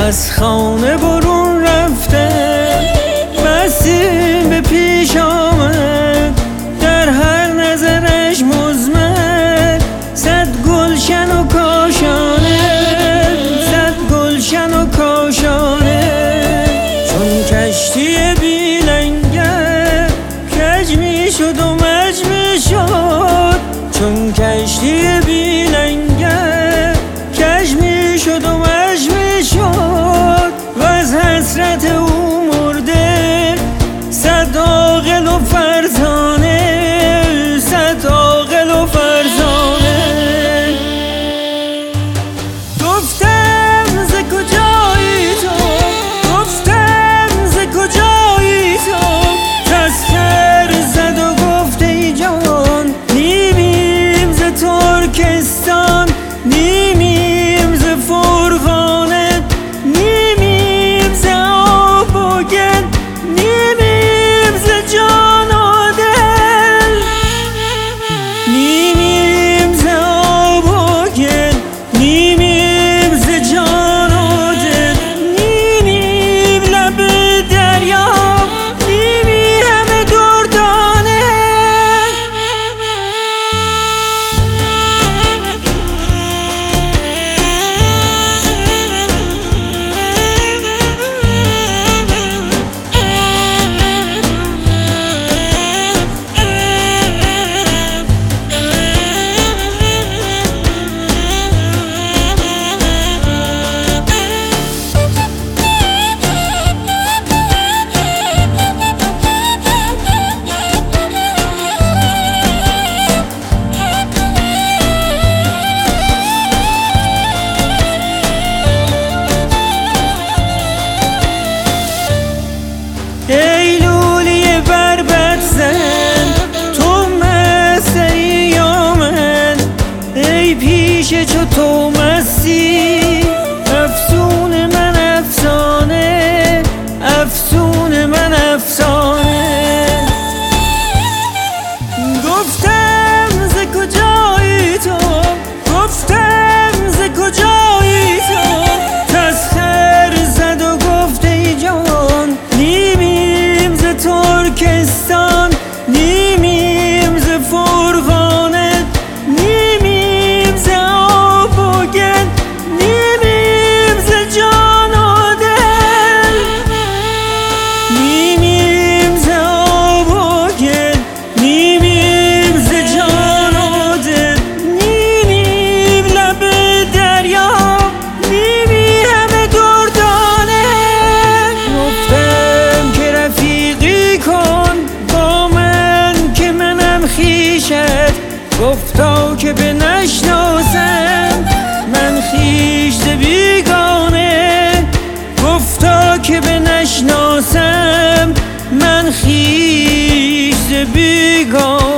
از خانه برون رفته، مسیح به پیش آمد، در هر نظرش مزمن، صد گلشن و کاشانه، صد گلشن و کاشانه. چون کشتی بی لنگر کج می شد و مج می شد، چون کشتی بی لنگر کج می شد و مج می شد، و از حسرت او مرده صد عاقل و فرزانه، صد عاقل و فرزانه. گفتم ز کجایی تو، گفتم ز کجایی تو، تسخر زد و گفت ای جان نیمیم ز ترکستان، نیمیم ز فرغانه، نیمیم ز آب و گل، نیمیم ز جان و دل، نیمیم ز آب و گل، نیمیم ز جان و دل، نیمیم لب دریا، نیمی همه دردانه. ای لولی بربط زن تو مستری یا من، ای پیش چو تو مستی، افسون من افسانه، افسون من افسانه. گفتم ز کجایی تو، گفتم ز کجایی تو، تسخر زد و گفت ای جان نیمیم ز ترکستان، نیمیم ز فرغانه، نیمیم ز آب و گل، نیمیم ز جان و دل، نیمیم ز آب و گل، نیمیم ز جان و دل، نیمیم لب دریا، نیمی همه دردانه. گفتم که رفیقی کن با من که منم خویشت، گفتا که به نشناسم من خویش ز بیگانه، گفتا که به نشناسم من خویش ز بیگانه.